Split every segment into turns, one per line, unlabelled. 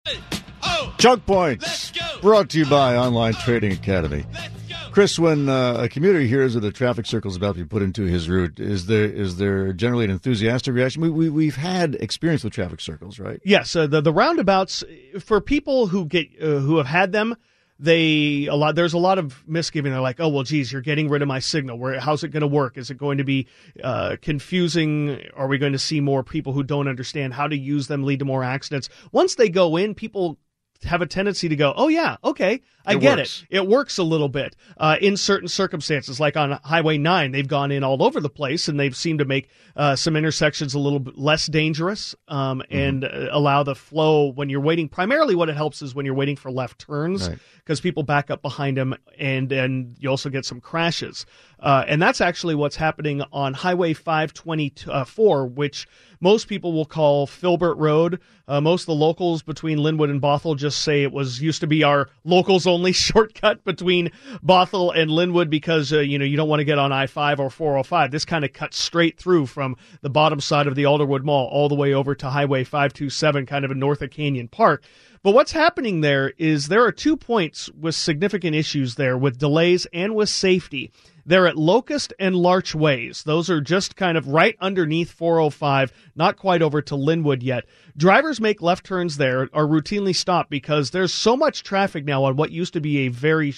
Chunk Points, brought to you by Online Trading Academy. Chris, when a commuter hears that the traffic circle is about to be put into his route, is there generally an enthusiastic reaction? We've had experience with traffic circles, right?
Yes, the roundabouts, for people who have had them, there's a lot of misgiving. They're like, oh, well, geez, you're getting rid of my signal. How's it going to work? Is it going to be confusing? Are we going to see more people who don't understand how to use them, lead to more accidents? Once they go in, people have a tendency to go, oh, yeah, okay, I get it. It works a little bit. In certain circumstances, like on Highway 9, they've gone in all over the place, and they've seemed to make some intersections a little bit less dangerous and allow the flow when you're waiting. Primarily what it helps is when you're waiting for left turns, because people back up behind them, and you also get some crashes. And that's actually what's happening on Highway 524, which most people will call Filbert Road. Most of the locals between Linwood and Bothell just say it used to be our locals-only shortcut between Bothell and Linwood because, you don't want to get on I-5 or 405. This kind of cuts straight through from the bottom side of the Alderwood Mall all the way over to Highway 527, kind of north of Canyon Park. But what's happening there is there are 2 points with significant issues there with delays and with safety. They're at Locust and Larch Ways. Those are just kind of right underneath 405, not quite over to Linwood yet. Drivers make left turns there, are routinely stopped because there's so much traffic now on what used to be a very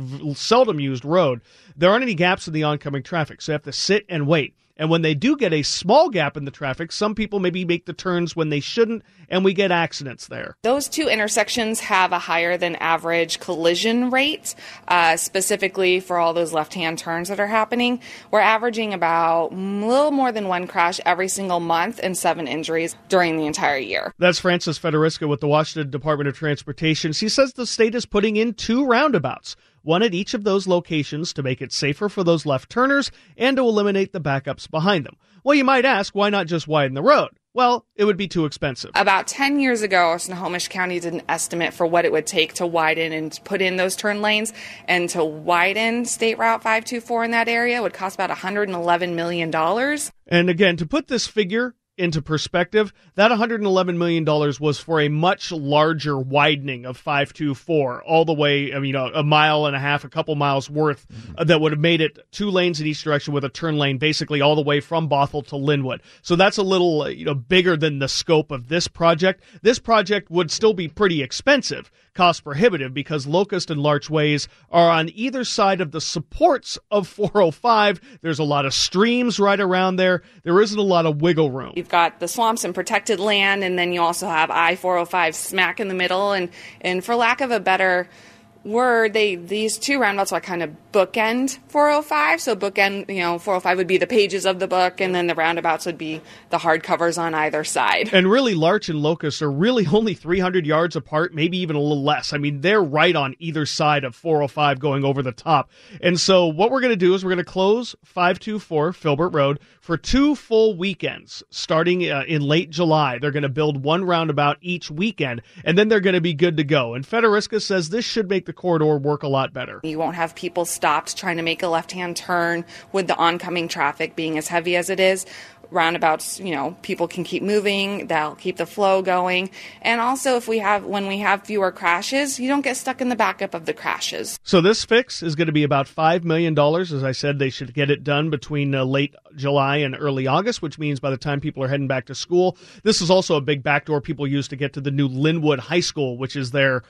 seldom used road. There aren't any gaps in the oncoming traffic, so you have to sit and wait. And when they do get a small gap in the traffic, some people maybe make the turns when they shouldn't, and we get accidents there.
Those two intersections have a higher than average collision rate, specifically for all those left-hand turns that are happening. We're averaging about a little more than one crash every single month and 7 injuries during the entire year.
That's Frances Federica with the Washington Department of Transportation. She says the state is putting in 2 roundabouts, one at each of those locations to make it safer for those left turners and to eliminate the backups behind them. Well, you might ask, why not just widen the road? Well, it would be too expensive.
About 10 years ago, Snohomish County did an estimate for what it would take to widen and put in those turn lanes. And to widen State Route 524 in that area would cost about $111 million.
And again, to put this figure into perspective, that $111 million was for a much larger widening of 524, all the way, a mile and a half, a couple miles worth, that would have made it 2 lanes in each direction with a turn lane, basically all the way from Bothell to Linwood. So that's a little, bigger than the scope of this project. This project would still be pretty expensive, cost prohibitive, because Locust and Larch Ways are on either side of the supports of 405. There's a lot of streams right around there. There isn't a lot of wiggle room.
You've got the swamps and protected land, and then you also have I-405 smack in the middle. And for lack of a better word, these 2 roundabouts are kind of bookend 405. So bookend, 405 would be the pages of the book, and then the roundabouts would be the hardcovers on either side.
And really, Larch and Locust are really only 300 yards apart, maybe even a little less. They're right on either side of 405 going over the top. And so what we're going to do is we're going to close 524 Filbert Road for 2 full weekends, starting in late July. They're going to build 1 roundabout each weekend, and then they're going to be good to go. And Federica says this should make the corridor work a lot better.
You won't have people stopped trying to make a left-hand turn with the oncoming traffic being as heavy as it is. Roundabouts, people can keep moving, they'll keep the flow going. And also when we have fewer crashes, you don't get stuck in the backup of the crashes.
So this fix is going to be about $5 million. As I said, they should get it done between late July and early August, which means by the time people are heading back to school. This is also a big backdoor people use to get to the new Linwood High School, which is their,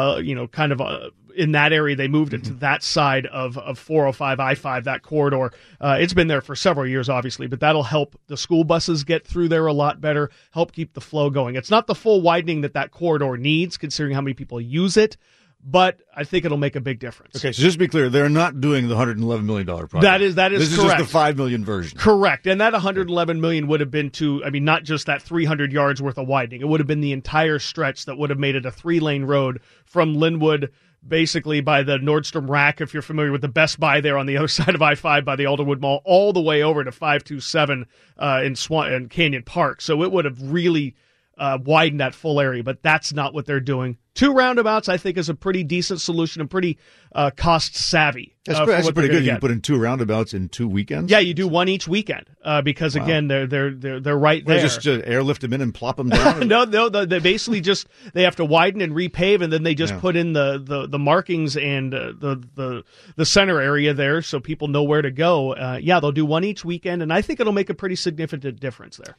in that area. They moved it to that side of 405, I-5, that corridor. It's been there for several years, obviously, but that'll help the school buses get through there a lot better, help keep the flow going. It's not the full widening that corridor needs, considering how many people use it, but I think it'll make a big difference.
Okay, so just to be clear, they're not doing the $111 million project.
That is
this
correct.
This is just the $5 million version.
Correct, and that $111 million would have been not just that 300 yards worth of widening. It would have been the entire stretch that would have made it a 3-lane road from Linwood, basically by the Nordstrom Rack, if you're familiar with the Best Buy there on the other side of I-5 by the Alderwood Mall, all the way over to 527 in Canyon Park. So it would have really widen that full area, but that's not what they're doing. 2 roundabouts, I think, is a pretty decent solution and pretty cost savvy.
That's pretty good. You can put in 2 roundabouts in 2 weekends.
Yeah, you do one each weekend because again, they're right there.
Just airlift them in and plop them down.
No, they basically they have to widen and repave, and then they just put in the markings and the center area there so people know where to go. They'll do one each weekend, and I think it'll make a pretty significant difference there.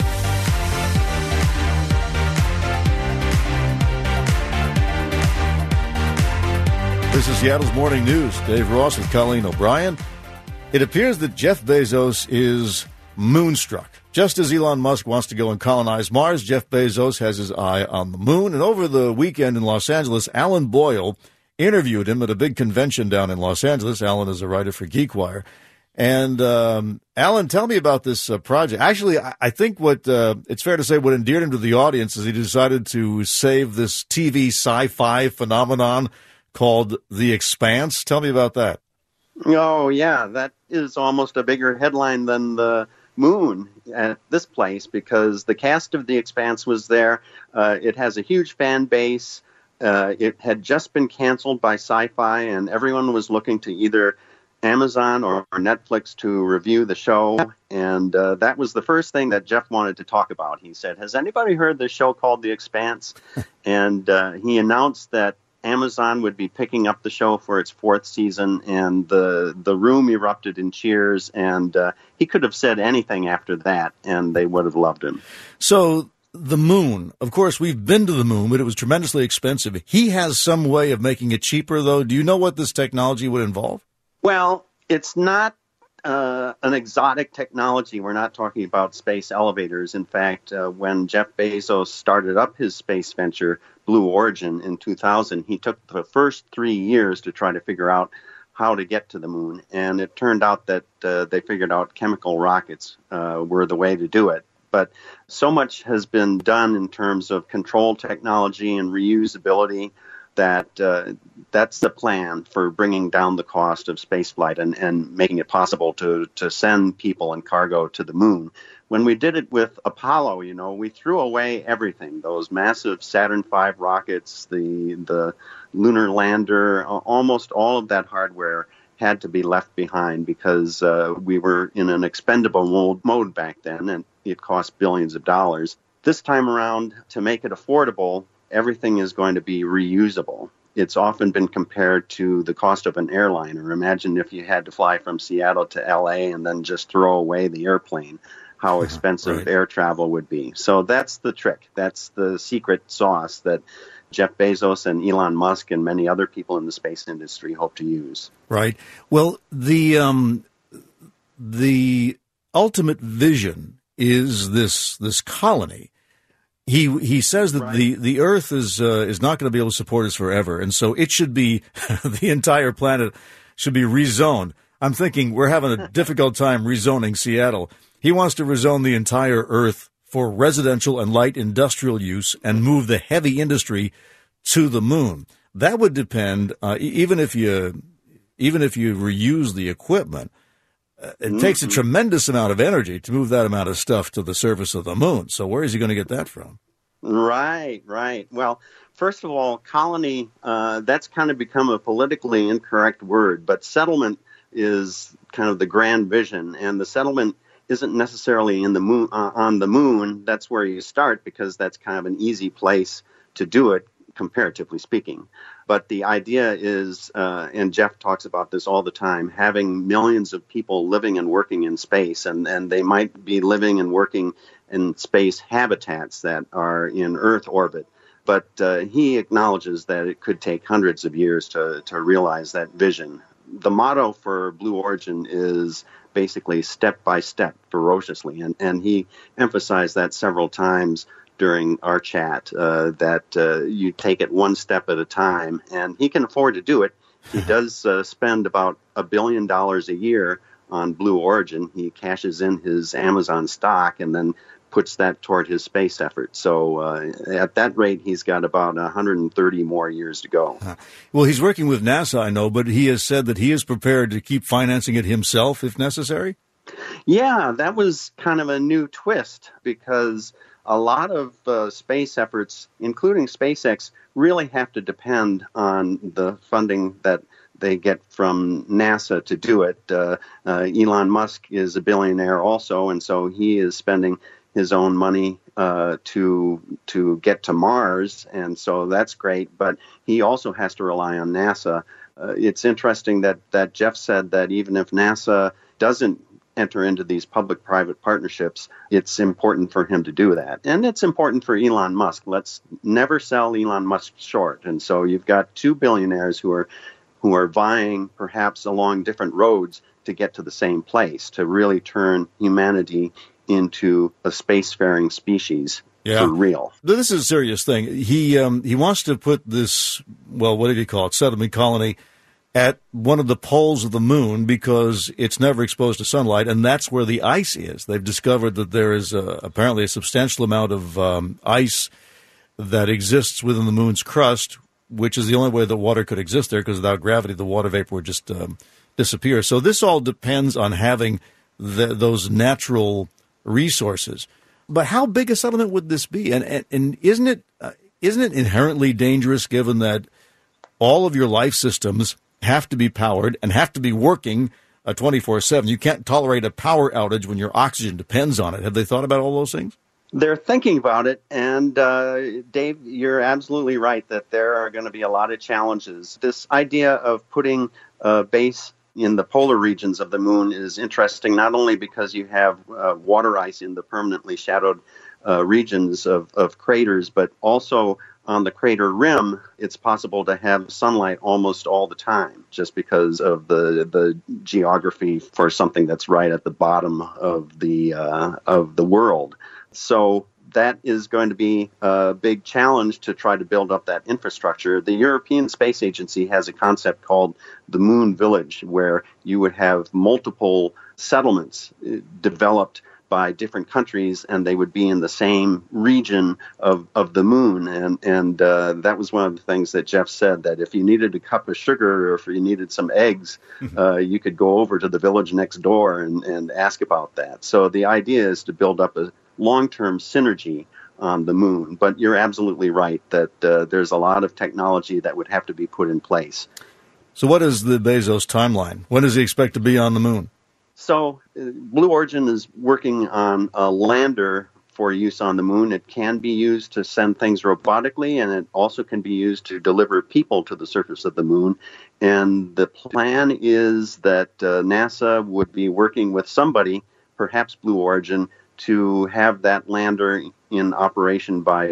This is Seattle's Morning News. Dave Ross with Colleen O'Brien. It appears that Jeff Bezos is moonstruck. Just as Elon Musk wants to go and colonize Mars, Jeff Bezos has his eye on the moon. And over the weekend in Los Angeles, Alan Boyle interviewed him at a big convention down in Los Angeles. Alan is a writer for GeekWire. And Alan, tell me about this project. Actually, I think what it's fair to say what endeared him to the audience is he decided to save this TV sci-fi phenomenon called The Expanse. Tell me about that.
Oh, yeah. That is almost a bigger headline than the moon at this place because the cast of The Expanse was there. It has a huge fan base. It had just been canceled by Sci-Fi, and everyone was looking to either Amazon or Netflix to review the show. And that was the first thing that Jeff wanted to talk about. He said, "Has anybody heard this show called The Expanse?" And he announced that Amazon would be picking up the show for its 4th season, and the room erupted in cheers, and he could have said anything after that, and they would have loved him.
So the moon, of course, we've been to the moon, but it was tremendously expensive. He has some way of making it cheaper, though. Do you know what this technology would involve?
Well, it's not an exotic technology. We're not talking about space elevators. In fact, when Jeff Bezos started up his space venture, Blue Origin, in 2000, he took the first 3 years to try to figure out how to get to the moon. And it turned out that they figured out chemical rockets were the way to do it. But so much has been done in terms of control technology and reusability that that's the plan for bringing down the cost of spaceflight and making it possible to send people and cargo to the moon. When we did it with Apollo, we threw away everything, those massive Saturn V rockets, the lunar lander, almost all of that hardware had to be left behind because we were in an expendable mode back then, and it cost billions of dollars. This time around, to make it affordable, everything is going to be reusable. It's often been compared to the cost of an airliner. Imagine if you had to fly from Seattle to LA and then just throw away the airplane, how expensive air travel would be. So that's the trick. That's the secret sauce that Jeff Bezos and Elon Musk and many other people in the space industry hope to use. Right.
Well, the ultimate vision is this colony. He says that the Earth is not going to be able to support us forever, and so it should be the entire planet should be rezoned. I'm thinking we're having a difficult time rezoning Seattle. He wants to rezone the entire Earth for residential and light industrial use and move the heavy industry to the moon. That would depend, even if you reuse the equipment. It takes a tremendous amount of energy to move that amount of stuff to the surface of the moon. So where is he going to get that from?
Right. Well, first of all, colony, that's kind of become a politically incorrect word, but settlement is kind of the grand vision, and the settlement isn't necessarily in the moon, on the moon. That's where you start because that's kind of an easy place to do it, comparatively speaking. But the idea is, and Jeff talks about this all the time, having millions of people living and working in space, and they might be living and working in space habitats that are in Earth orbit. But he acknowledges that it could take hundreds of years to realize that vision. The motto for Blue Origin is basically step by step, ferociously, and he emphasized that several times during our chat, that you take it one step at a time, and he can afford to do it. He does spend about $1 billion a year on Blue Origin. He cashes in his Amazon stock and then puts that toward his space effort. So at that rate, he's got about 130 more years to go.
Well, he's working with NASA, I know, but he has said that he is prepared to keep financing it himself if necessary?
Yeah, that was kind of a new twist because a lot of space efforts, including SpaceX, really have to depend on the funding that they get from NASA to do it. Elon Musk is a billionaire also, and so he is spending his own money to get to Mars, and so that's great. But he also has to rely on NASA. It's interesting that Jeff said that even if NASA doesn't enter into these public-private partnerships, it's important for him to do that. And it's important for Elon Musk. Let's never sell Elon Musk short. And so you've got two billionaires who are vying perhaps along different roads to get to the same place, to really turn humanity into a spacefaring species for real.
This is a serious thing. He wants to put this, well, what did he call it, settlement colony at one of the poles of the moon because it's never exposed to sunlight, and that's where the ice is. They've discovered that there is apparently a substantial amount of ice that exists within the moon's crust, which is the only way that water could exist there, because without gravity, the water vapor would just disappear. So this all depends on having those natural resources. But how big a settlement would this be? And isn't it inherently dangerous, given that all of your life systems have to be powered and have to be working 24/7? You can't tolerate a power outage when your oxygen depends on it. Have they thought about all those things?
They're thinking about it, and Dave, you're absolutely right that there are going to be a lot of challenges. This idea of putting a base in the polar regions of the moon is interesting, not only because you have water ice in the permanently shadowed regions of craters, but also on the crater rim, it's possible to have sunlight almost all the time, just because of the geography for something that's right at the bottom of the world. So that is going to be a big challenge to try to build up that infrastructure. The European Space Agency has a concept called the Moon Village, where you would have multiple settlements developed by different countries, and they would be in the same region of the moon. And that was one of the things that Jeff said, that if you needed a cup of sugar or if you needed some eggs, you could go over to the village next door and ask about that. So the idea is to build up a long-term synergy on the moon. But you're absolutely right that there's a lot of technology that would have to be put in place.
So what is the Bezos timeline? When does he expect to be on the moon?
So Blue Origin is working on a lander for use on the moon. It can be used to send things robotically, and it also can be used to deliver people to the surface of the moon. And the plan is that NASA would be working with somebody, perhaps Blue Origin, to have that lander in operation by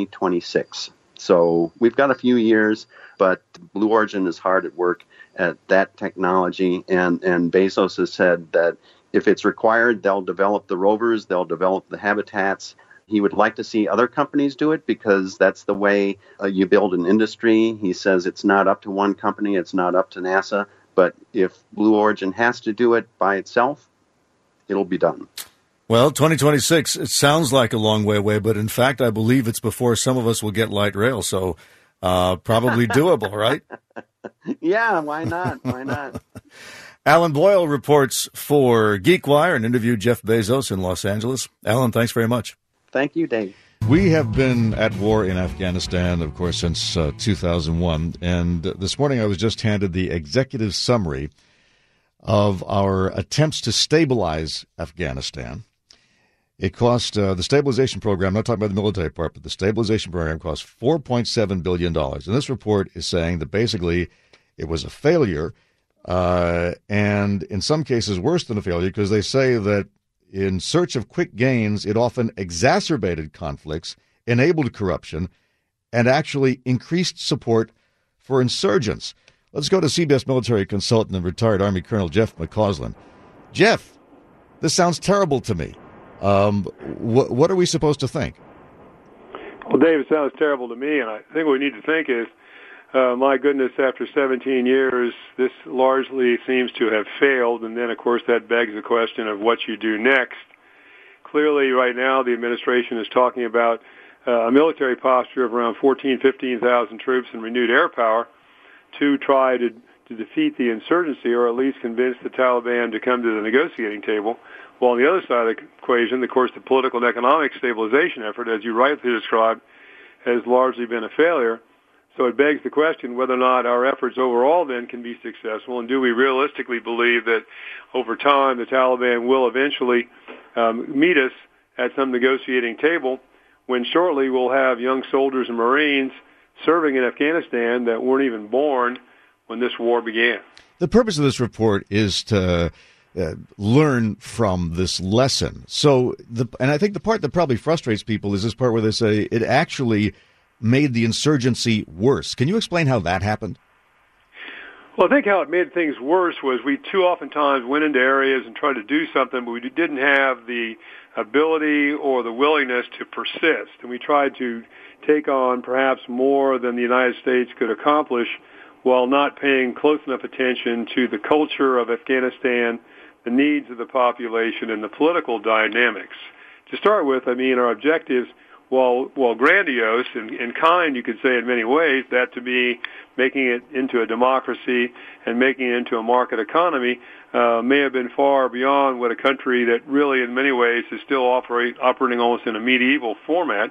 2026. So we've got a few years, but Blue Origin is hard at work at that technology, and Bezos has said that if it's required, they'll develop the rovers, they'll develop the habitats. He would like to see other companies do it because that's the way you build an industry. He says it's not up to one company, it's not up to NASA, but if Blue Origin has to do it by itself, it'll be done.
Well, 2026, it sounds like a long way away, but in fact, I believe it's before some of us will get light rail, so probably doable, right?
Yeah, why not? Why not?
Alan Boyle reports for GeekWire and interviewed Jeff Bezos in Los Angeles. Alan, thanks very much.
Thank you, Dave.
We have been at war in Afghanistan, of course, since 2001, and this morning I was just handed the executive summary of our attempts to stabilize Afghanistan. It cost the stabilization program, I'm not talking about the military part, but the stabilization program cost $4.7 billion. And this report is saying that basically it was a failure, and in some cases worse than a failure, because they say that in search of quick gains, it often exacerbated conflicts, enabled corruption, and actually increased support for insurgents. Let's go to CBS military consultant and retired Army Colonel Jeff McCausland. Jeff, this sounds terrible to me. What are we supposed to think?
Well, Dave, it sounds terrible to me, and I think what we need to think is, my goodness, after 17 years, this largely seems to have failed, and then, of course, that begs the question of what you do next. Clearly, right now, the administration is talking about a military posture of around 15,000 troops and renewed air power to try to defeat the insurgency, or at least convince the Taliban to come to the negotiating table. While on the other side of the equation, of course, the political and economic stabilization effort, as you rightly described, has largely been a failure. So it begs the question whether or not our efforts overall then can be successful, and do we realistically believe that over time the Taliban will eventually meet us at some negotiating table when shortly we'll have young soldiers and Marines serving in Afghanistan that weren't even born when this war began.
The purpose of this report is to learn from this lesson. So, and I think the part that probably frustrates people is this part where they say it actually made the insurgency worse. Can you explain how that happened?
Well, I think how it made things worse was we too oftentimes went into areas and tried to do something, but we didn't have the ability or the willingness to persist. And we tried to take on perhaps more than the United States could accomplish while not paying close enough attention to the culture of Afghanistan, the needs of the population, and the political dynamics. To start with, I mean, our objectives, while grandiose and kind, you could say in many ways, that to be making it into a democracy and making it into a market economy may have been far beyond what a country that really in many ways is still operating almost in a medieval format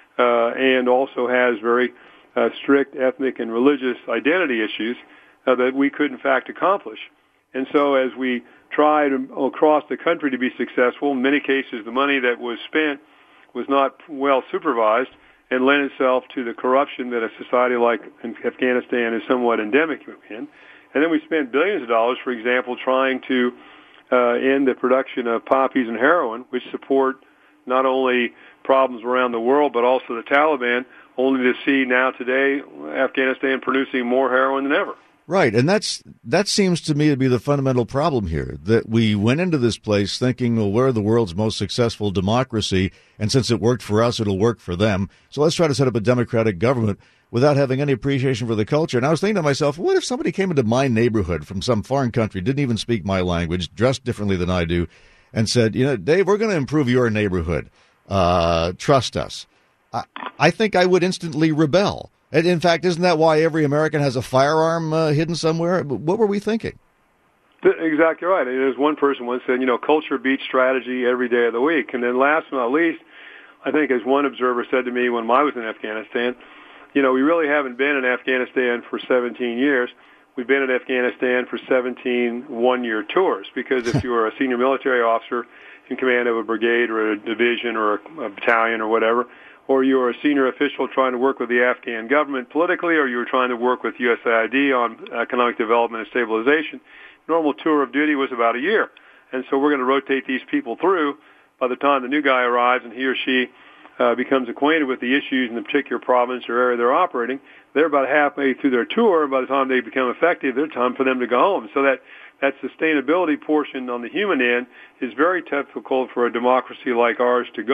and also has very strict ethnic and religious identity issues that we could in fact accomplish. And so as we tried across the country to be successful, in many cases the money that was spent was not well supervised and lent itself to the corruption that a society like Afghanistan is somewhat endemic in. And then we spent billions of dollars, for example, trying to end the production of poppies and heroin, which support not only problems around the world, but also the Taliban, only to see now today Afghanistan producing more heroin than ever.
Right, and that seems to me to be the fundamental problem here, that we went into this place thinking, well, we're the world's most successful democracy, and since it worked for us, it'll work for them. So let's try to set up a democratic government without having any appreciation for the culture. And I was thinking to myself, what if somebody came into my neighborhood from some foreign country, didn't even speak my language, dressed differently than I do, and said, you know, Dave, we're going to improve your neighborhood. Trust us. I think I would instantly rebel. And in fact, isn't that why every American has a firearm hidden somewhere? What were we thinking?
Exactly right. And as one person once said, you know, culture beats strategy every day of the week. And then last but not least, I think as one observer said to me when I was in Afghanistan, you know, we really haven't been in Afghanistan for 17 years. We've been in Afghanistan for 17 one-year tours, because if you were a senior military officer in command of a brigade or a division or a battalion or whatever, or you were a senior official trying to work with the Afghan government politically, or you were trying to work with USAID on economic development and stabilization, normal tour of duty was about a year. And so we're going to rotate these people through. By the time the new guy arrives and he or she becomes acquainted with the issues in the particular province or area they're operating, they're about halfway through their tour. By the time they become effective, there's time for them to go home. So that sustainability portion on the human end is very difficult for a democracy like ours to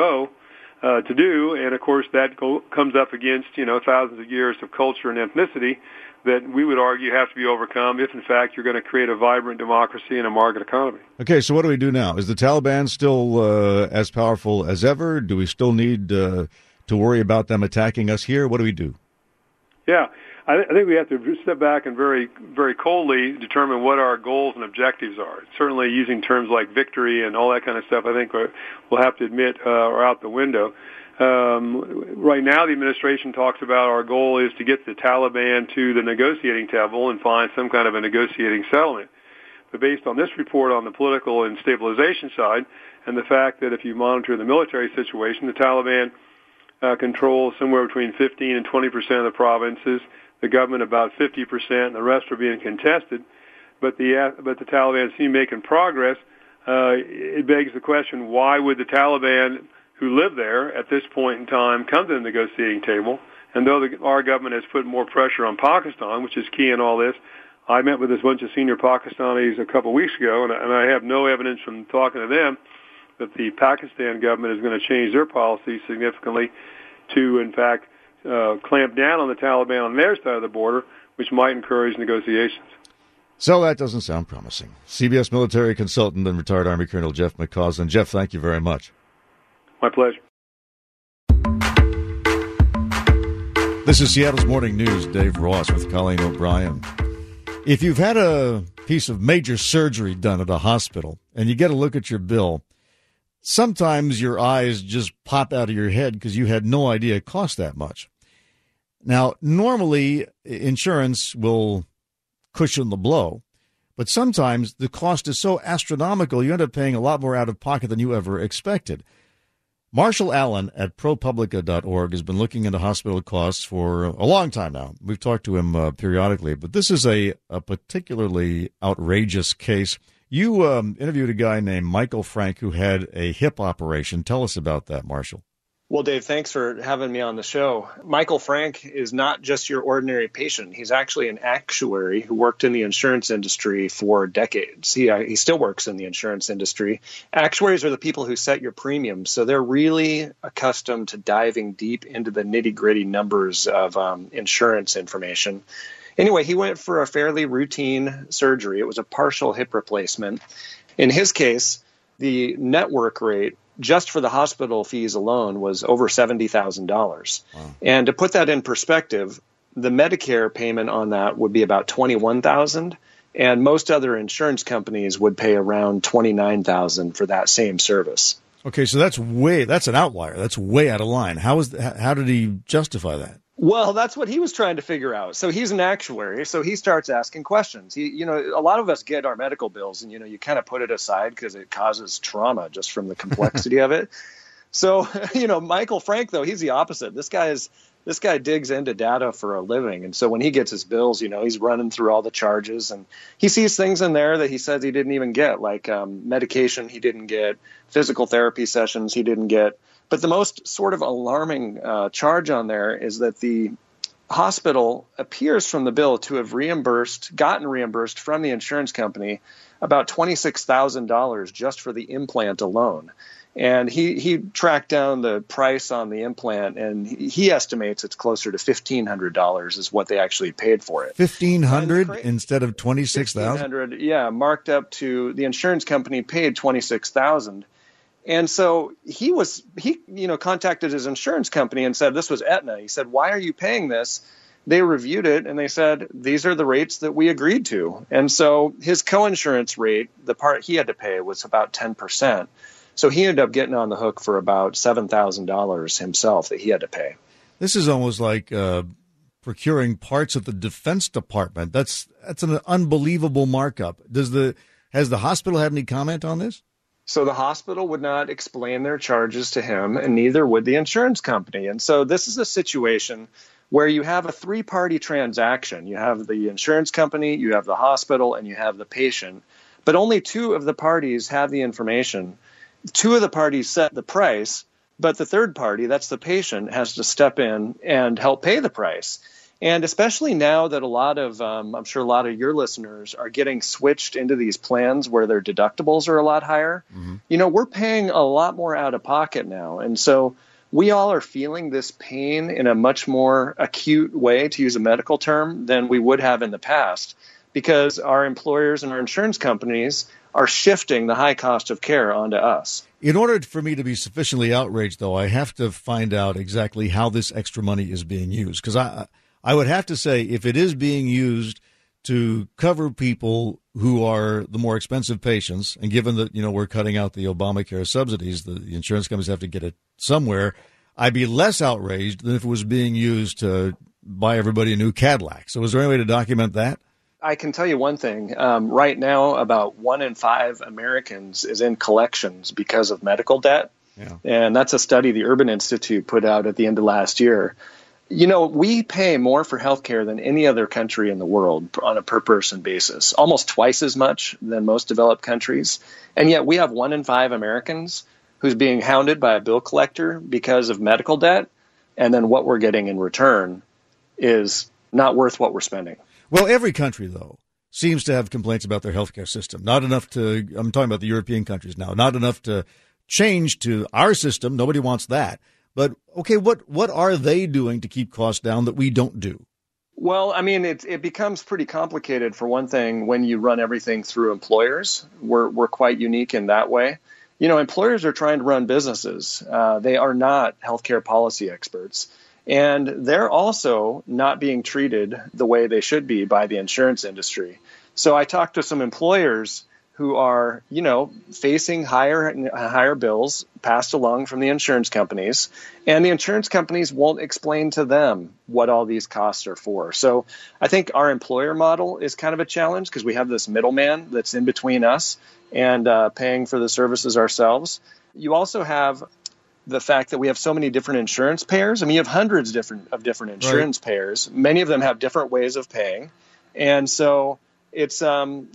do, and of course that comes up against, you know, thousands of years of culture and ethnicity that we would argue have to be overcome if in fact you're going to create a vibrant democracy and a market economy.
Okay, so what do we do now? Is the Taliban still as powerful as ever? Do we still need to worry about them attacking us here? What do we do?
Yeah, I think we have to step back and very, very coldly determine what our goals and objectives are. Certainly using terms like victory and all that kind of stuff, I think we'll have to admit are out the window. Right now, the administration talks about our goal is to get the Taliban to the negotiating table and find some kind of a negotiating settlement. But based on this report on the political and stabilization side, and the fact that if you monitor the military situation, the Taliban controls somewhere between 15 and 20% of the provinces, the government about 50%, and the rest are being contested. But the Taliban seem making progress. It begs the question, why would the Taliban who live there at this point in time come to the negotiating table? And though our government has put more pressure on Pakistan, which is key in all this, I met with this bunch of senior Pakistanis a couple of weeks ago, and I have no evidence from talking to them that the Pakistan government is going to change their policy significantly to, in fact, clamp down on the Taliban on their side of the border, which might encourage negotiations.
So that doesn't sound promising. CBS military consultant and retired Army Colonel Jeff McCausland. Jeff, thank you very much.
My pleasure.
This is Seattle's Morning News. Dave Ross with Colleen O'Brien. If you've had a piece of major surgery done at a hospital and you get a look at your bill, sometimes your eyes just pop out of your head because you had no idea it cost that much. Now, normally, insurance will cushion the blow, but sometimes the cost is so astronomical you end up paying a lot more out of pocket than you ever expected. Marshall Allen at ProPublica.org has been looking into hospital costs for a long time now. We've talked to him periodically, but this is a particularly outrageous case. You interviewed a guy named Michael Frank who had a hip operation. Tell us about that, Marshall.
Well, Dave, thanks for having me on the show. Michael Frank is not just your ordinary patient. He's actually an actuary who worked in the insurance industry for decades. He still works in the insurance industry. Actuaries are the people who set your premiums, so they're really accustomed to diving deep into the nitty-gritty numbers of insurance information. Anyway, he went for a fairly routine surgery. It was a partial hip replacement. In his case, the network rate just for the hospital fees alone was over $70,000. Wow. And to put that in perspective, the Medicare payment on that would be about $21,000, and most other insurance companies would pay around $29,000 for that same service.
Okay, so that's an outlier. That's way out of line. How did he justify that?
Well, that's what he was trying to figure out. So he's an actuary, so he starts asking questions. A lot of us get our medical bills, and, you kind of put it aside because it causes trauma just from the complexity of it. So, Michael Frank, though, he's the opposite. This guy digs into data for a living. And so when he gets his bills, he's running through all the charges, and he sees things in there that he says he didn't even get, like medication he didn't get, physical therapy sessions he didn't get. But the most sort of alarming charge on there is that the hospital appears from the bill to have gotten reimbursed from the insurance company about $26,000 just for the implant alone. And he tracked down the price on the implant, and he estimates it's closer to $1,500 is what they actually paid for it.
$1,500 instead of $26,000?
$1,500, yeah, marked up to the insurance company paid $26,000. And so he contacted his insurance company and said, this was Aetna. He said, why are you paying this? They reviewed it and they said, these are the rates that we agreed to. And so his coinsurance rate, the part he had to pay, was about 10%. So he ended up getting on the hook for about $7,000 himself that he had to pay.
This is almost like procuring parts of the Defense Department. That's an unbelievable markup. Has the hospital had any comment on this?
So the hospital would not explain their charges to him, and neither would the insurance company. And so this is a situation where you have a three-party transaction. You have the insurance company, you have the hospital, and you have the patient. But only two of the parties have the information. Two of the parties set the price, but the third party, that's the patient, has to step in and help pay the price. And especially now that I'm sure a lot of your listeners are getting switched into these plans where their deductibles are a lot higher, we're paying a lot more out of pocket now. And so we all are feeling this pain in a much more acute way, to use a medical term, than we would have in the past, because our employers and our insurance companies are shifting the high cost of care onto us.
In order for me to be sufficiently outraged, though, I have to find out exactly how this extra money is being used, because I would have to say, if it is being used to cover people who are the more expensive patients, and given that, we're cutting out the Obamacare subsidies, the insurance companies have to get it somewhere, I'd be less outraged than if it was being used to buy everybody a new Cadillac. So is there any way to document that?
I can tell you one thing. Right now, about 1 in 5 Americans is in collections because of medical debt. Yeah. And that's a study the Urban Institute put out at the end of last year. We pay more for healthcare than any other country in the world on a per-person basis, almost twice as much than most developed countries. And yet we have 1 in 5 Americans who's being hounded by a bill collector because of medical debt, and then what we're getting in return is not worth what we're spending.
Well, every country, though, seems to have complaints about their healthcare system. Not enough to, I'm talking about the European countries now, not enough to change to our system. Nobody wants that. But, okay, what are they doing to keep costs down that we don't do?
Well, I mean, it becomes pretty complicated, for one thing, when you run everything through employers. We're quite unique in that way. Employers are trying to run businesses. They are not healthcare policy experts. And they're also not being treated the way they should be by the insurance industry. So I talked to some employers who are, facing higher bills passed along from the insurance companies, and the insurance companies won't explain to them what all these costs are for. So I think our employer model is kind of a challenge because we have this middleman that's in between us and paying for the services ourselves. You also have the fact that we have so many different insurance payers. I mean, you have hundreds of different insurance payers. Many of them have different ways of paying. And so it's,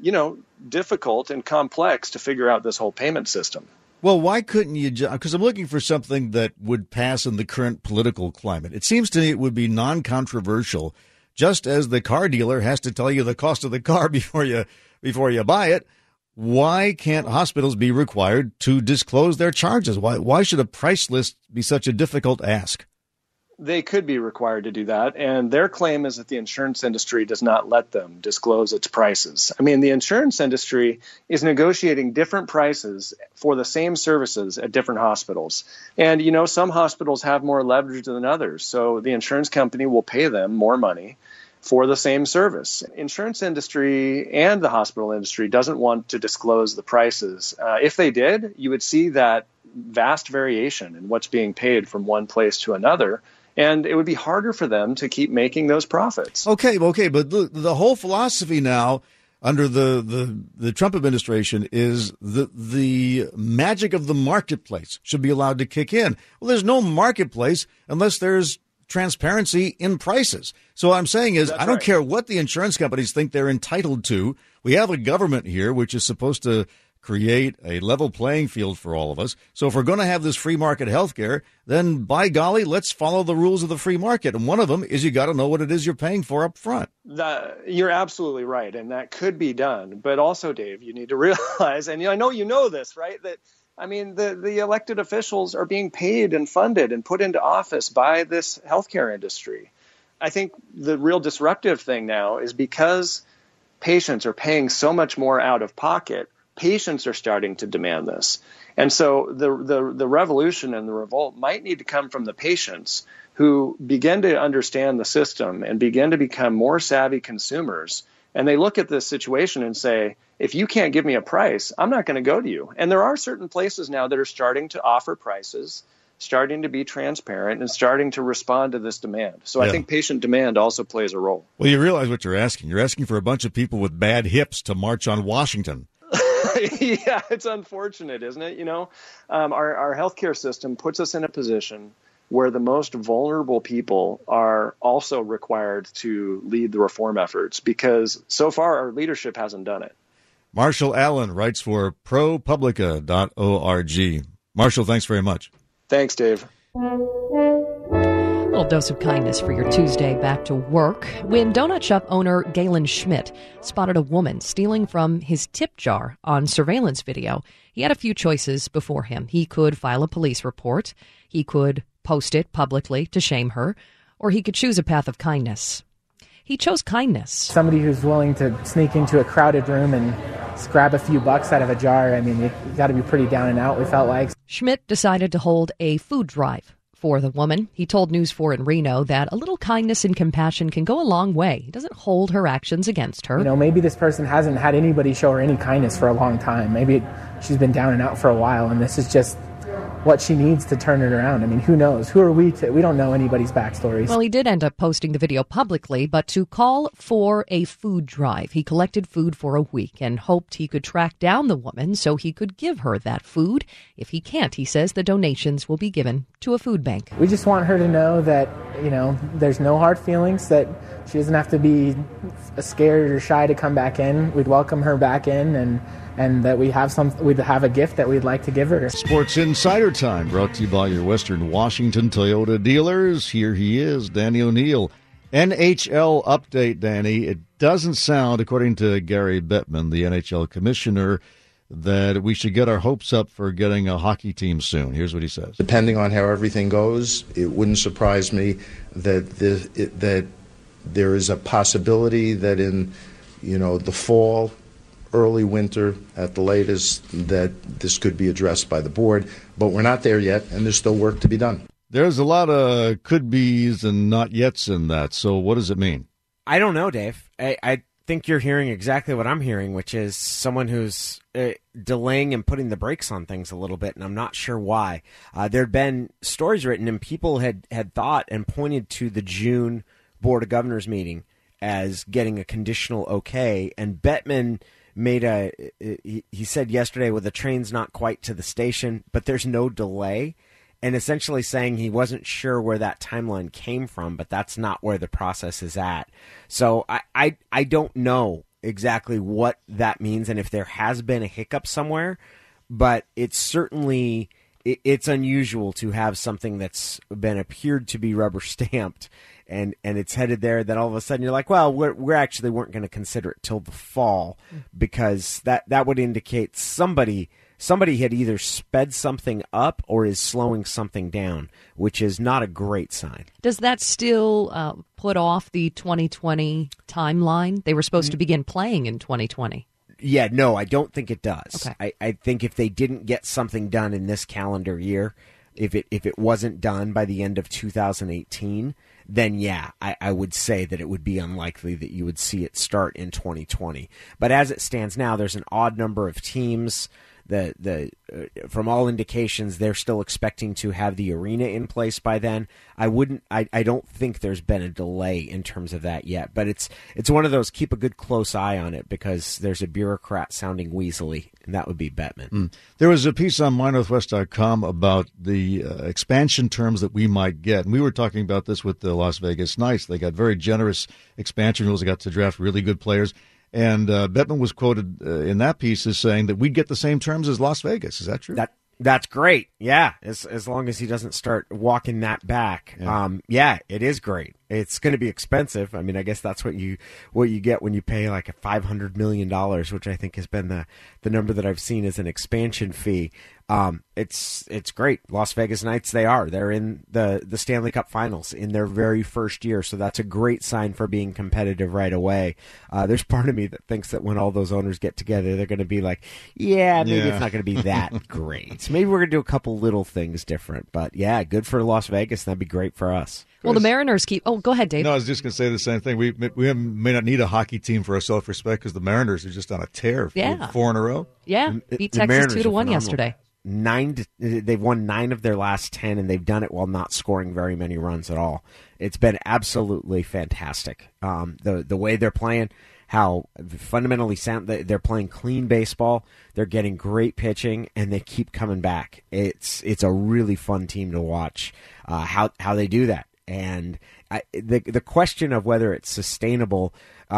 difficult and complex to figure out this whole payment system.
Well, why couldn't you, because I'm looking for something that would pass in the current political climate. It seems to me it would be non-controversial, just as the car dealer has to tell you the cost of the car before you buy it. Why can't hospitals be required to disclose their charges? Why should a price list be such a difficult ask?
They could be required to do that, and their claim is that the insurance industry does not let them disclose its prices. I mean, the insurance industry is negotiating different prices for the same services at different hospitals. And, some hospitals have more leverage than others, so the insurance company will pay them more money for the same service. Insurance industry and the hospital industry doesn't want to disclose the prices. If they did, you would see that vast variation in what's being paid from one place to another. And it would be harder for them to keep making those profits.
Okay, but the whole philosophy now under the Trump administration is the magic of the marketplace should be allowed to kick in. Well, there's no marketplace unless there's transparency in prices. So what I'm saying is, I don't care what the insurance companies think they're entitled to. We have a government here which is supposed to create a level playing field for all of us. So if we're going to have this free market healthcare, then by golly, let's follow the rules of the free market. And one of them is you got to know what it is you're paying for up front.
You're absolutely right. And that could be done. But also, Dave, you need to realize, and I know you know this, right, that the elected officials are being paid and funded and put into office by this healthcare industry. I think the real disruptive thing now is because patients are paying so much more out of pocket, patients are starting to demand this. And so the revolution and the revolt might need to come from the patients who begin to understand the system and begin to become more savvy consumers. And they look at this situation and say, if you can't give me a price, I'm not going to go to you. And there are certain places now that are starting to offer prices, starting to be transparent, and starting to respond to this demand. So I think patient demand also plays a role.
Well, you realize what you're asking. You're asking for a bunch of people with bad hips to march on Washington.
Yeah, it's unfortunate, isn't it? Our healthcare system puts us in a position where the most vulnerable people are also required to lead the reform efforts because so far our leadership hasn't done it.
Marshall Allen writes for ProPublica.org. Marshall, thanks very much.
Thanks, Dave.
A little dose of kindness for your Tuesday back to work. When donut shop owner Galen Schmidt spotted a woman stealing from his tip jar on surveillance video, he had a few choices before him. He could file a police report, he could post it publicly to shame her, or he could choose a path of kindness. He chose kindness.
Somebody who's willing to sneak into a crowded room and grab a few bucks out of a jar, I mean, you got to be pretty down and out, we felt like.
Schmidt decided to hold a food drive for the woman. He told News 4 in Reno that a little kindness and compassion can go a long way. He doesn't hold her actions against her.
Maybe this person hasn't had anybody show her any kindness for a long time. Maybe she's been down and out for a while, and this is just what she needs to turn it around. I mean, who knows? Who are we to? We don't know anybody's backstories.
Well, he did end up posting the video publicly, but to call for a food drive. He collected food for a week and hoped he could track down the woman so he could give her that food. If he can't, he says the donations will be given to a food bank.
We just want her to know that, there's no hard feelings, that she doesn't have to be scared or shy to come back in. We'd welcome her back in, and that we'd have a gift that we'd like to give her.
Sports Insider Time, brought to you by your Western Washington Toyota dealers. Here he is, Danny O'Neill. NHL update, Danny. It doesn't sound, according to Gary Bettman, the NHL commissioner, that we should get our hopes up for getting a hockey team soon. Here's what he says.
Depending on how everything goes, it wouldn't surprise me that there is a possibility that in the fall, early winter at the latest, that this could be addressed by the board. But we're not there yet, and there's still work to be done.
There's a lot of could-be's and not-yets in that. So what does it mean?
I don't know, Dave. I think you're hearing exactly what I'm hearing, which is someone who's delaying and putting the brakes on things a little bit, and I'm not sure why. There had been stories written, and people had thought and pointed to the June Board of Governors meeting as getting a conditional okay, and Bettman he said yesterday, well, the train's not quite to the station, but there's no delay, and essentially saying he wasn't sure where that timeline came from, but that's not where the process is at. So I don't know exactly what that means and if there has been a hiccup somewhere, but it's certainly it's unusual to have something that's been appeared to be rubber stamped and it's headed there, then all of a sudden you're like, well, we're actually weren't going to consider it till the fall, because that would indicate somebody had either sped something up or is slowing something down, which is not a great sign.
Does that still put off the 2020 timeline? They were supposed to begin playing in 2020.
Yeah, no, I don't think it does.
Okay.
I think if they didn't get something done in this calendar year, if it wasn't done by the end of 2018, then yeah, I would say that it would be unlikely that you would see it start in 2020. But as it stands now, there's an odd number of teams. From all indications, they're still expecting to have the arena in place by then. I don't think there's been a delay in terms of that yet, but it's one of those, keep a good close eye on it, because there's a bureaucrat sounding weaselly, and that would be Bettman.
There was a piece on mynorthwest.com about the expansion terms that we might get, and we were talking about this with the Las Vegas Knights. They got very generous expansion rules. They got to draft really good players. And Bettman was quoted in that piece as saying that we'd get the same terms as Las Vegas. Is that true?
That's great. Yeah, as long as he doesn't start walking that back. Yeah, it is great. It's going to be expensive. I mean, I guess that's what you get when you pay like a $500 million, which I think has been the number that I've seen as an expansion fee. It's great. Las Vegas Knights, they're in the Stanley Cup Finals in their very first year, so that's a great sign for being competitive right away. There's part of me that thinks that when all those owners get together, they're going to be like, maybe it's not going to be that great. Maybe we're going to do a couple little things different, but yeah, good for Las Vegas. That'd be great for us.
Well, the Mariners keep... Oh, go ahead, Dave.
No, I was just going to say the same thing. We may not need a hockey team for our self-respect, because the Mariners are just on a tear.
Yeah.
4 in a row.
Yeah, beat Texas 2-1 yesterday.
They've won 9 of their last 10, and they've done it while not scoring very many runs at all. It's been absolutely fantastic. The way they're playing, how fundamentally sound, they're playing clean baseball. They're getting great pitching, and they keep coming back. It's a really fun team to watch. How they do that, and the question of whether it's sustainable.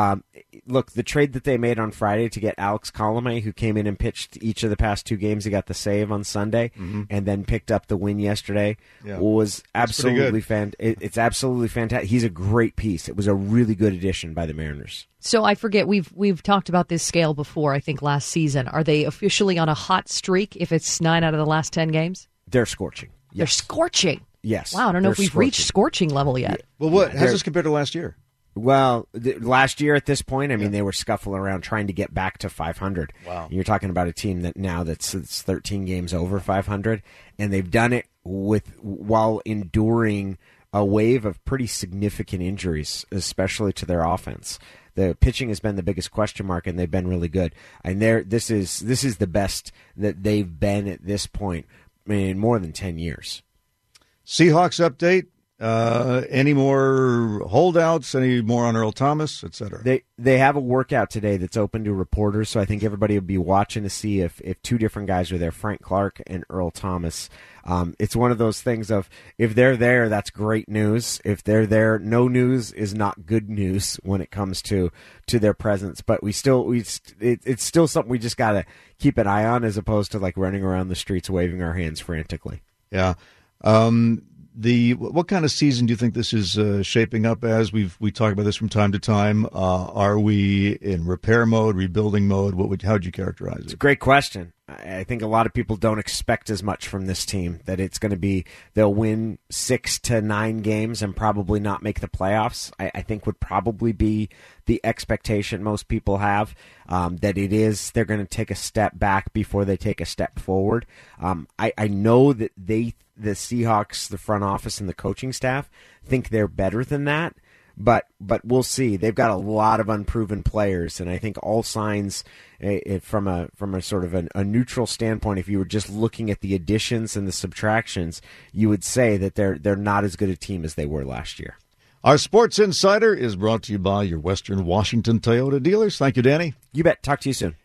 Look, the trade that they made on Friday to get Alex Colomé, who came in and pitched each of the past 2 games, he got the save on Sunday, and then picked up the win yesterday, was absolutely it's absolutely fantastic. He's a great piece. It was a really good addition by the Mariners.
So I forget, we've talked about this scale before, I think last season. Are they officially on a hot streak if it's 9 out of the last 10 games?
They're scorching. Yes.
They're scorching?
Yes.
Wow, I don't know if we've reached scorching level yet.
Well, how's this compared to last year?
Well, last year at this point, I mean, they were scuffling around trying to get back to 500.
Wow.
You're talking about a team that's 13 games over 500, and they've done it while enduring a wave of pretty significant injuries, especially to their offense. The pitching has been the biggest question mark, and they've been really good. And this is the best that they've been at this point in more than 10 years.
Seahawks update. Any more holdouts? Any more on Earl Thomas, et cetera?
They have a workout today that's open to reporters, so I think everybody will be watching to see if 2 different guys are there, Frank Clark and Earl Thomas. It's one of those things of, if they're there, that's great news. If they're there, no news is not good news when it comes to their presence. But it's still something we just got to keep an eye on, as opposed to like running around the streets waving our hands frantically.
Yeah. What kind of season do you think this is shaping up as? We talk about this from time to time. Are we in repair mode, rebuilding mode? How would you characterize it?
It's a great question. I think a lot of people don't expect as much from this team, that it's going to be, they'll win 6 to 9 games and probably not make the playoffs. I think would probably be the expectation most people have, that they're going to take a step back before they take a step forward. I know that the Seahawks, the front office and the coaching staff, think they're better than that. But we'll see. They've got a lot of unproven players, and I think all signs, from a sort of a neutral standpoint, if you were just looking at the additions and the subtractions, you would say that they're not as good a team as they were last year.
Our Sports Insider is brought to you by your Western Washington Toyota dealers. Thank you, Danny.
You bet. Talk to you soon.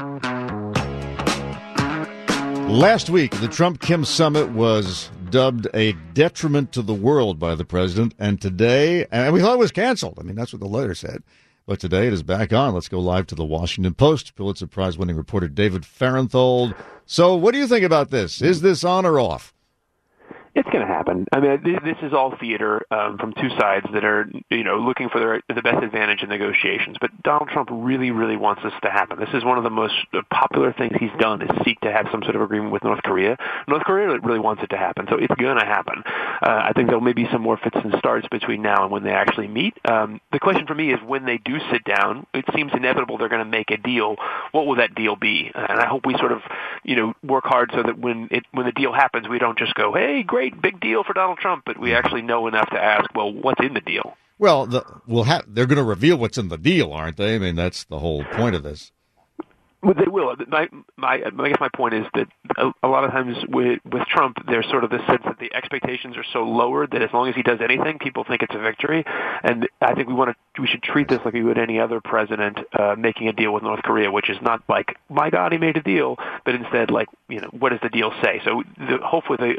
Last week, the Trump-Kim summit was dubbed a detriment to the world by the president, and today, and we thought it was canceled. I mean, that's what the letter said. But today it is back on. Let's go live to the Washington Post. Pulitzer Prize-winning reporter David Fahrenthold. So what do you think about this? Is this on or off?
It's going to happen. I mean, this is all theater from two sides that are, looking for the best advantage in negotiations. But Donald Trump really, really wants this to happen. This is one of the most popular things he's done, is seek to have some sort of agreement with North Korea. North Korea really wants it to happen, so it's going to happen. I think there'll maybe some more fits and starts between now and when they actually meet. The question for me is, when they do sit down, it seems inevitable they're going to make a deal. What will that deal be? And I hope we sort of, work hard so that when the deal happens, we don't just go, hey, great, big deal for Donald Trump, but we actually know enough to ask, well, what's in the deal?
Well, they're going to reveal what's in the deal, aren't they? I mean, that's the whole point of this.
Well, they will. I guess my point is that a lot of times with Trump, there's sort of this sense that the expectations are so lowered that as long as he does anything, people think it's a victory. And I think we should treat this like we would any other president making a deal with North Korea, which is not like, my God, he made a deal, but instead like, what does the deal say? So hopefully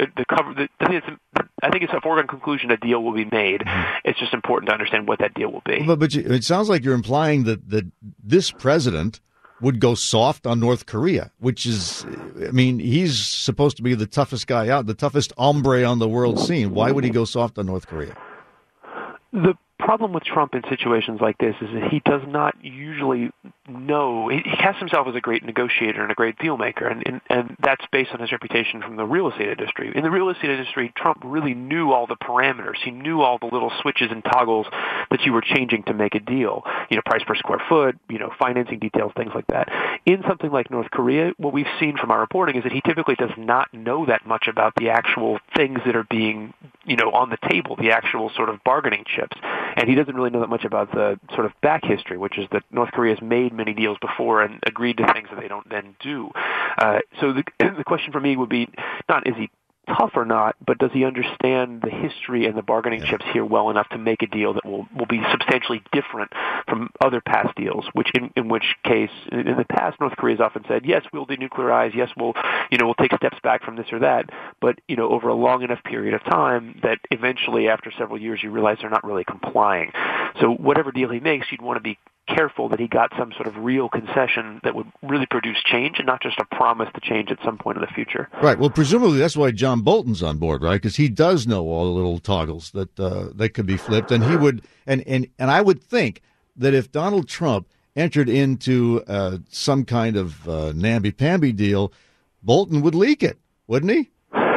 I think it's a foregone conclusion a deal will be made. It's just important to understand what that deal will be.
But it sounds like you're implying that this president would go soft on North Korea, which is, I mean, he's supposed to be the toughest guy out, the toughest hombre on the world scene. Why would he go soft on North Korea?
The problem with Trump in situations like this is that he does not usually know. He casts himself as a great negotiator and a great deal maker, and that's based on his reputation from the real estate industry. In the real estate industry, Trump really knew all the parameters. He knew all the little switches and toggles that you were changing to make a deal. Price per square foot, financing details, things like that. In something like North Korea, what we've seen from our reporting is that he typically does not know that much about the actual things that are being, on the table, the actual sort of bargaining chips. And he doesn't really know that much about the sort of back history, which is that North Korea has made many deals before and agreed to things that they don't then do. So the question for me would be not, is he tough or not, but does he understand the history and the bargaining chips here well enough to make a deal that will be substantially different from other past deals, which in which case, in the past, North Korea has often said, yes, we'll denuclearize, yes, we'll take steps back from this or that, but, over a long enough period of time that eventually, after several years, you realize they're not really complying. So whatever deal he makes, you'd want to be careful that he got some sort of real concession that would really produce change and not just a promise to change at some point in the future.
Right. Well, presumably that's why John Bolton's on board, right? Because he does know all the little toggles that could be flipped, and he would, and I would think that if Donald Trump entered into some kind of namby-pamby deal, Bolton would leak it, wouldn't he?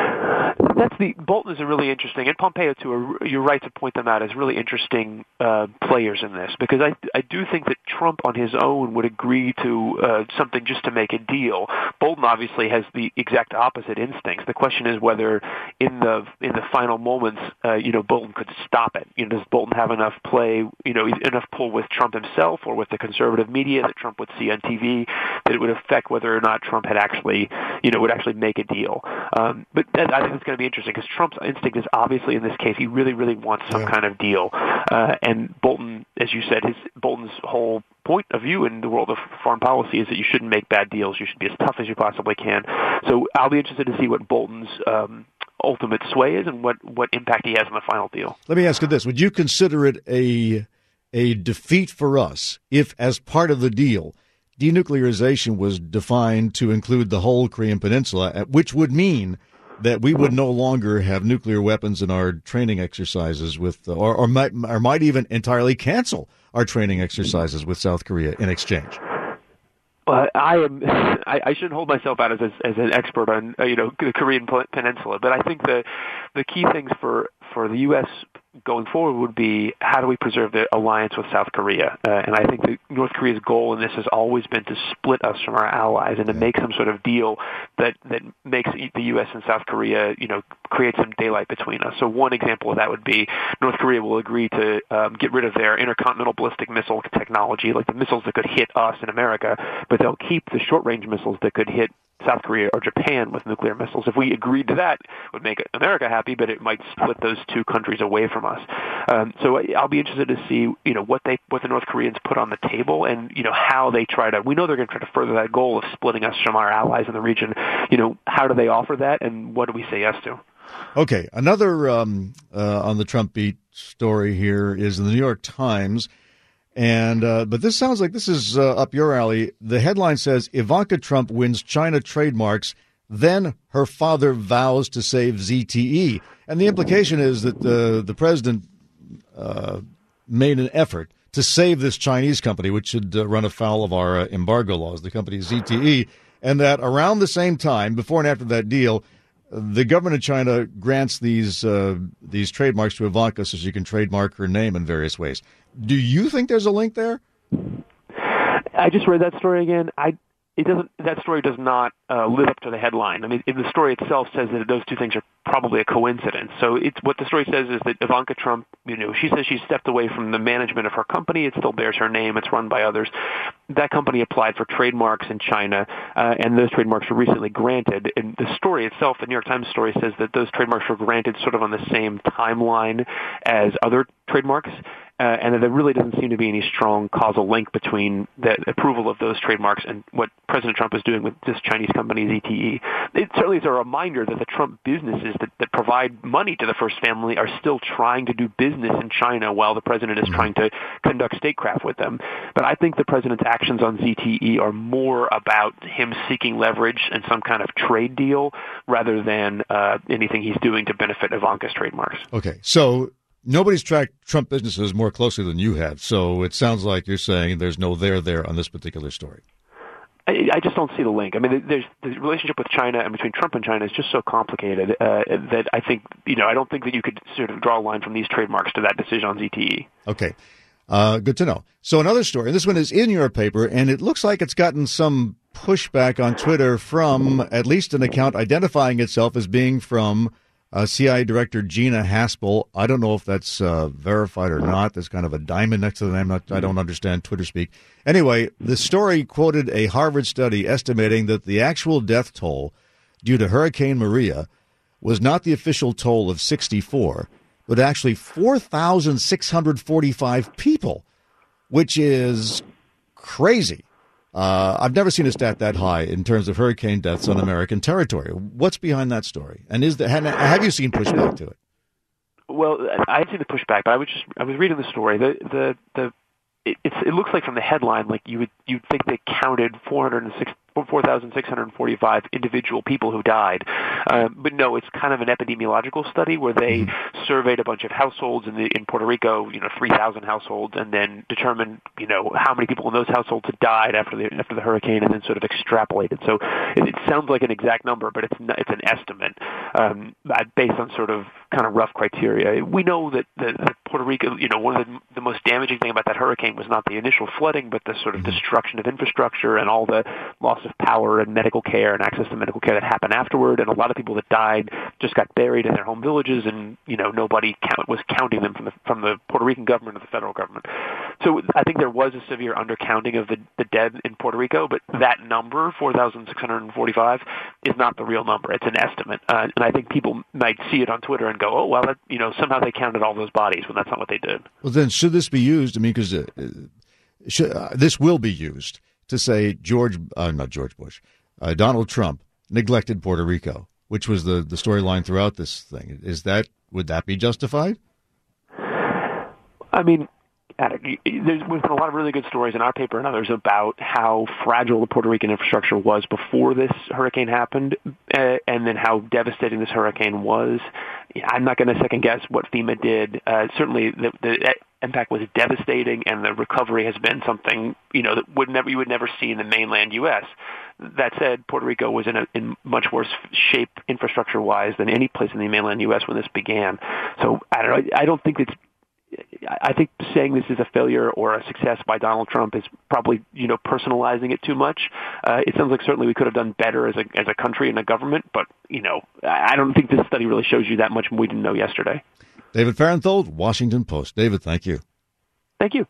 Bolton is a really interesting, and Pompeo too. You're right to point them out as really interesting players in this, because I do think that Trump on his own would agree to something just to make a deal. Bolton obviously has the exact opposite instincts. The question is whether in the final moments, Bolton could stop it. Does Bolton have enough play, enough pull with Trump himself or with the conservative media that Trump would see on TV that it would affect whether or not Trump had actually, would actually make a deal. But I think it's going to be interesting because Trump's instinct is obviously in this case he really, really wants some kind of deal. And Bolton, as you said, Bolton's whole point of view in the world of foreign policy is that you shouldn't make bad deals. You should be as tough as you possibly can. So I'll be interested to see what Bolton's ultimate sway is and what impact he has on the final deal.
Let me ask you this. Would you consider it a defeat for us if, as part of the deal, denuclearization was defined to include the whole Korean Peninsula, which would mean that we would no longer have nuclear weapons in our training exercises with, or might even entirely cancel our training exercises with South Korea in exchange?
I shouldn't hold myself out as an expert on the Korean Peninsula, but I think the key things for the U.S. going forward would be, how do we preserve the alliance with South Korea? And I think that North Korea's goal in this has always been to split us from our allies and to make some sort of deal that makes the U.S. and South Korea, create some daylight between us. So one example of that would be North Korea will agree to get rid of their intercontinental ballistic missile technology, like the missiles that could hit us in America, but they'll keep the short-range missiles that could hit South Korea or Japan with nuclear missiles. If we agreed to that, it would make America happy, but it might split those two countries away from us. So I'll be interested to see, what the North Koreans put on the table, and how they try to. We know they're going to try to further that goal of splitting us from our allies in the region. How do they offer that, and what do we say yes to?
Okay, another on the Trump beat story here is in the New York Times. And but this sounds like this is up your alley. The headline says, Ivanka Trump wins China trademarks, then her father vows to save ZTE. And the implication is that the president made an effort to save this Chinese company, which should run afoul of our embargo laws, the company ZTE, and that around the same time, before and after that deal, the government of China grants these trademarks to Ivanka so she can trademark her name in various ways. Do you think there's a link there?
I just read that story again. That story does not live up to the headline. I mean, the story itself says that those two things are probably a coincidence. So what the story says is that Ivanka Trump, she says she stepped away from the management of her company. It still bears her name. It's run by others. That company applied for trademarks in China, and those trademarks were recently granted. And the story itself, the New York Times story, says that those trademarks were granted sort of on the same timeline as other trademarks. And that there really doesn't seem to be any strong causal link between the approval of those trademarks and what President Trump is doing with this Chinese company, ZTE. It certainly is a reminder that the Trump businesses that provide money to the First Family are still trying to do business in China while the president is trying to conduct statecraft with them. But I think the president's actions on ZTE are more about him seeking leverage and some kind of trade deal rather than anything he's doing to benefit Ivanka's trademarks.
Okay, so nobody's tracked Trump businesses more closely than you have, so it sounds like you're saying there's no there on this particular story.
I just don't see the link. I mean, there's the relationship with China and between Trump and China is just so complicated that I think, I don't think that you could sort of draw a line from these trademarks to that decision on ZTE.
Okay. Good to know. So another story, this one is in your paper, and it looks like it's gotten some pushback on Twitter from at least an account identifying itself as being from CIA Director Gina Haspel. I don't know if that's verified or not. There's kind of a diamond next to the name. I don't understand Twitter speak. Anyway, the story quoted a Harvard study estimating that the actual death toll due to Hurricane Maria was not the official toll of 64, but actually 4,645 people, which is crazy. I've never seen a stat that high in terms of hurricane deaths on American territory. What's behind that story? And have you seen pushback to it?
Well, I haven't seen the pushback, but I was reading the story. It looks like from the headline, like you'd think they counted 4,645 individual people who died. But no, it's kind of an epidemiological study where they surveyed a bunch of households in Puerto Rico, 3,000 households, and then determined, how many people in those households had died after the hurricane, and then sort of extrapolated. So it sounds like an exact number, but it's an estimate based on sort of kind of rough criteria. We know that Puerto Rico, one of the most damaging thing about that hurricane was not the initial flooding, but the sort of destruction of infrastructure and all the loss of power and medical care and access to medical care that happened afterward. And a lot of people that died just got buried in their home villages, and nobody was counting them from the Puerto Rican government or the federal government. So I think there was a severe undercounting of the dead in Puerto Rico, but that number, 4,645, is not the real number. It's an estimate, and I think people might see it on Twitter and go, "Oh, well, somehow they counted all those bodies," when that's not what they did.
Well, then should this be used? I mean, because this will be used to say Donald Trump neglected Puerto Rico, which was the storyline throughout this thing. Would that be justified?
I mean, we've been a lot of really good stories in our paper and others about how fragile the Puerto Rican infrastructure was before this hurricane happened, and then how devastating this hurricane was. I'm not going to second guess what FEMA did. Certainly, the impact was devastating, and the recovery has been something that you would never see in the mainland U.S. That said, Puerto Rico was in much worse shape infrastructure-wise than any place in the mainland U.S. when this began. So I don't know. I think saying this is a failure or a success by Donald Trump is probably, personalizing it too much. It sounds like certainly we could have done better as a country and a government, but, I don't think this study really shows you that much we didn't know yesterday.
David Fahrenthold, Washington Post. David, thank you.
Thank you.